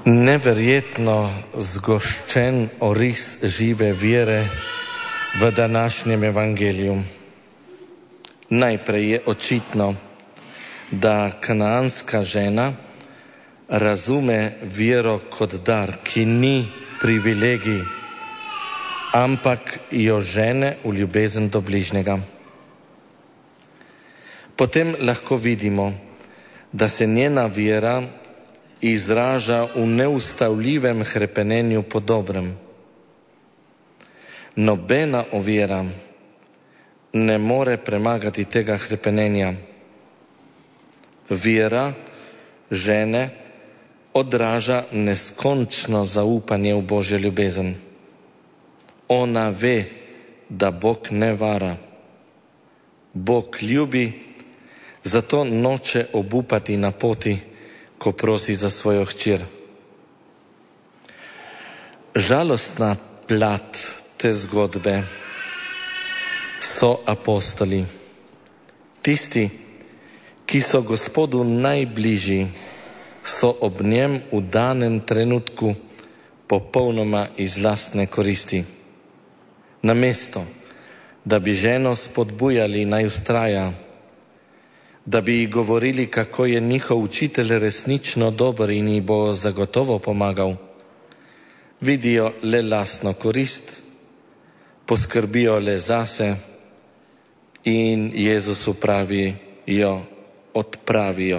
Neverjetno zgoščen oris žive vere v današnjem evangeliju. Najprej je očitno, da kanaanska žena razume vero kot dar, ki ni privilegij, ampak jo žene v ljubezen do bližnjega. Potem lahko vidimo, da se njena vera izraža v neustavljivem hrepenenju po dobrem. Nobena ovira ne more premagati tega hrepenenja. Vera žene odraža neskončno zaupanje v Božjo ljubezen. Ona ve, da Bog ne vara. Bog ljubi, zato noče obupati na poti, ko prosi za svojo hčer. Žalostna plat te zgodbe so apostoli. Tisti, ki so Gospodu najbližji, so ob njem v danem trenutku popolnoma iz lastne koristi. Namesto, da bi ženo spodbujali naj vztraja, da bi ji govorili, kako je njihov učitelj resnično dober in ji bo zagotovo pomagal, vidijo le lastno korist, poskrbijo le zase in Jezusu pravijo, odpravijo.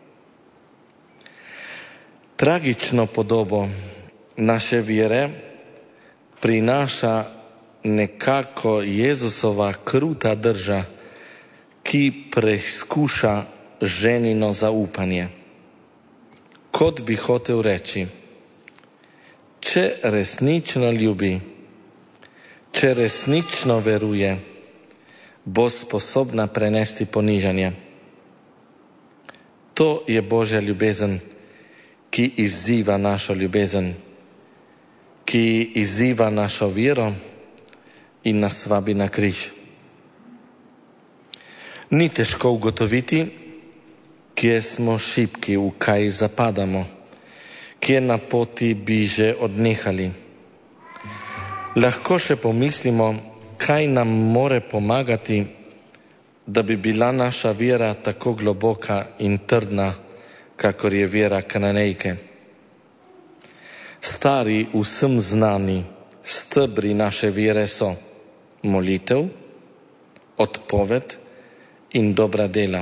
Tragično podobo naše vere prinaša nekako Jezusova kruta drža, ki preizkuša ženino zaupanje. Kot bi hotel reči, če resnično ljubi, če resnično veruje, bo sposobna prenesti ponižanje. To je Božja ljubezen, ki izziva našo ljubezen, ki izziva našo vero in nas vabi na križ. Ni težko ugotoviti, kje smo šibki, v kaj zapadamo, kje na poti bi že odnehali. Lahko še pomislimo, kaj nam more pomagati, da bi bila naša vera tako globoka in trdna, kakor je vera Kananejke. Stari, vsem znani stebri naše vere so molitev, odpoved in dobra dela.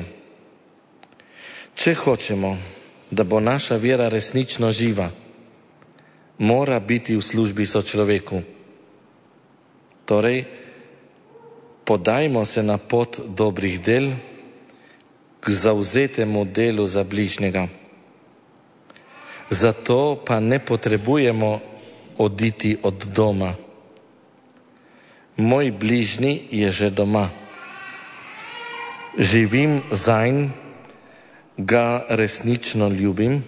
Če hočemo, da bo naša vera resnično živa, mora biti v službi sočloveku. Torej, podajmo se na pot dobrih del k zavzetemu delu za bližnjega. Zato pa ne potrebujemo oditi od doma. Moj bližnji je že doma. Živim zanj, ga resnično ljubim.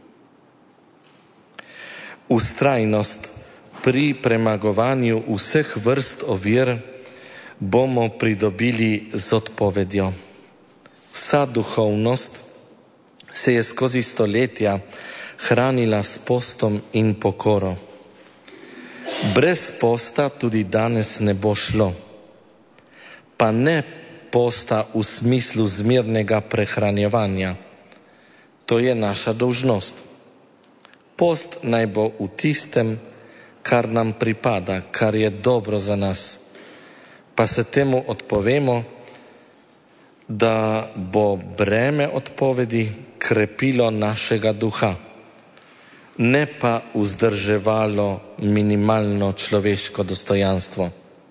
Vztrajnost pri premagovanju vseh vrst ovir bomo pridobili z odpovedjo. Vsa duhovnost se je skozi stoletja hranila s postom in pokoro. Brez posta tudi danes ne bo šlo. Pa ne posta v smislu zmernega prehranjevanja. To je naša dolžnost. Post naj bo v tistem, kar nam pripada, kar je dobro za nas. Pa se temu odpovemo, da bo breme odpovedi krepilo našega duha, ne pa vzdrževalo minimalno človeško dostojanstvo.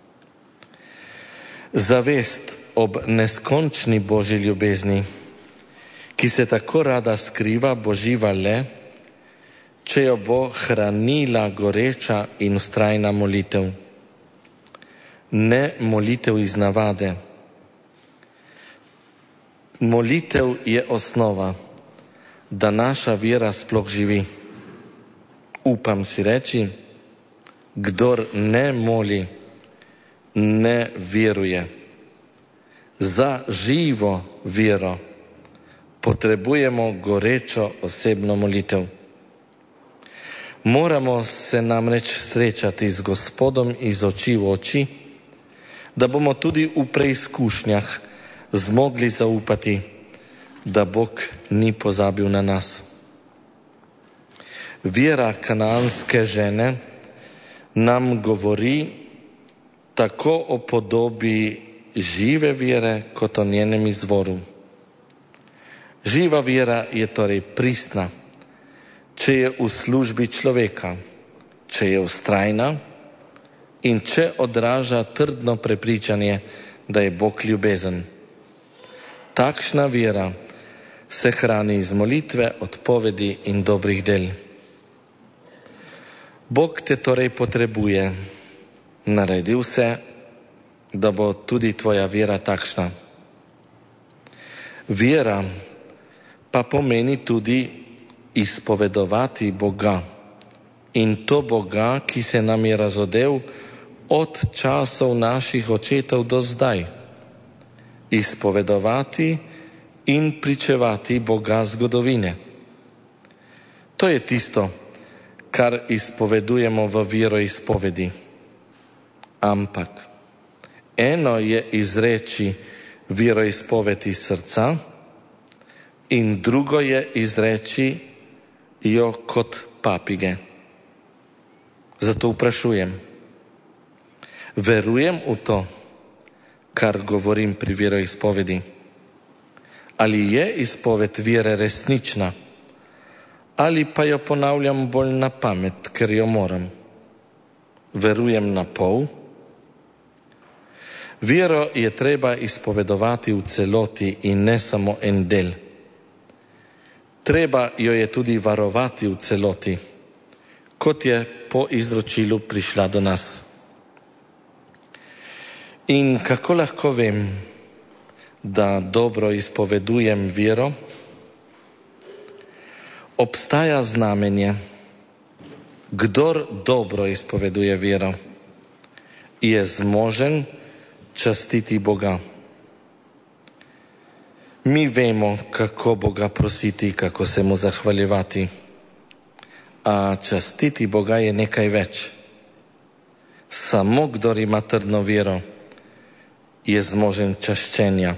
Zavest ob neskončni Božji ljubezni, ki se tako rada skriva, bo živa le, če jo bo hranila goreča in vztrajna molitev. Ne molitev iz navade. Molitev je osnova, da naša vera sploh živi. Upam si reči, kdor ne moli, ne veruje. Za živo vero potrebujemo gorečo osebno molitev. Moramo se namreč srečati z Gospodom iz oči v oči, da bomo tudi v preizkušnjah zmogli zaupati, da Bog ni pozabil na nas. Vera kanaanske žene nam govori tako o podobi žive vere kot o njenem izvoru. Živa vera je torej pristna, če je v službi človeka, če je vztrajna in če odraža trdno prepričanje, da je Bog ljubezen. Takšna vera se hrani iz molitve, odpovedi in dobrih del. Bog te torej potrebuje. Naredi vse, da bo tudi tvoja vera takšna. Vera pa pomeni tudi izpovedovati Boga, in to Boga, ki se nam je razodel od časov naših očetov do zdaj. Izpovedovati in pričevati Boga zgodovine. To je tisto, kar izpovedujemo v veroizpovedi. Ampak eno je izreči veroizpoved iz srca in drugo je izreči jo kot papige. Zato vprašujem, verujem v to, kar govorim pri veroizpovedi? Ali je izpoved vere resnična? Ali pa jo ponavljam bolj na pamet, ker jo moram? Verujem na pol? Vero je treba izpovedovati v celoti in ne samo en del. Treba jo je tudi varovati v celoti, kot je po izročilu prišla do nas. In kako lahko vem, da dobro izpovedujem vero? Obstaja znamenje. Kdor dobro izpoveduje vero, je zmožen častiti Boga. Mi vemo, kako Boga prositi, kako se mu zahvaljevati. A častiti Boga je nekaj več. Samo kdor ima trdno vero, je zmožen čaščenja.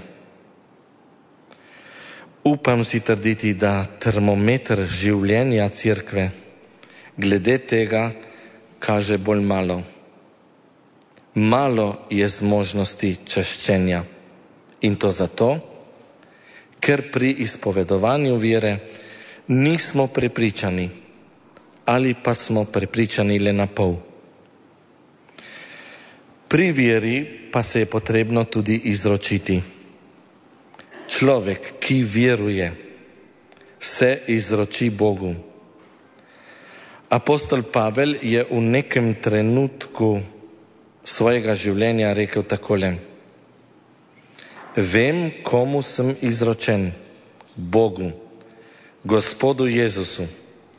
Upam si trditi, da termometer življenja Cerkve glede tega kaže bolj malo. Malo je zmožnosti čaščenja. In to zato, ker pri izpovedovanju vere nismo prepričani ali pa smo prepričani le na pol. Pri veri pa se je potrebno tudi izročiti. Človek, ki veruje, se izroči Bogu. Apostol Pavel je v nekem trenutku svojega življenja rekel takole: Vem, komu sem izročen, Bogu, Gospodu Jezusu.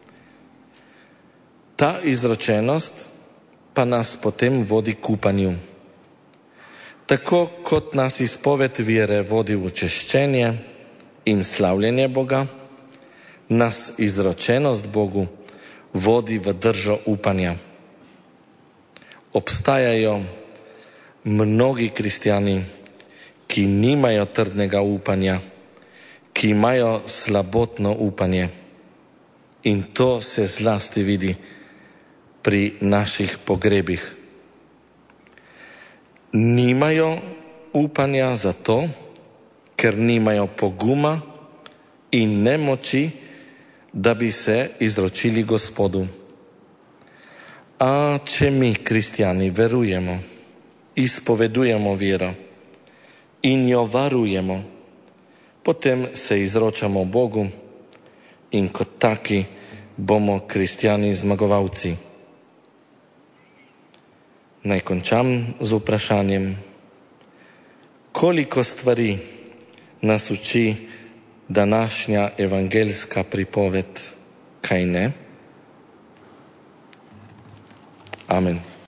Ta izročenost pa nas potem vodi k upanju. Tako kot nas izpoved vere vodi v češčenje in slavljenje Boga, nas izročenost Bogu vodi v držo upanja. Obstajajo mnogi kristjani, ki nimajo trdnega upanja, ki imajo slabotno upanje. In to se zlasti vidi pri naših pogrebih. Nimajo upanja zato, ker nimajo poguma in nemoči, da bi se izročili Gospodu. A če mi, kristjani, verujemo, izpovedujemo vero in jo varujemo, potem se izročamo Bogu in kot taki bomo kristjani zmagovalci. Naj končam z vprašanjem, koliko stvari nas uči današnja evangeljska pripoved, kaj ne? Amen.